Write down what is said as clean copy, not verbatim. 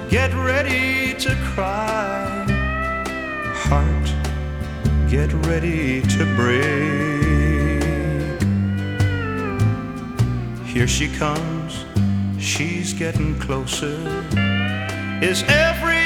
get ready to cry. Heart, get ready to break. Here she comes, she's getting closer. Is every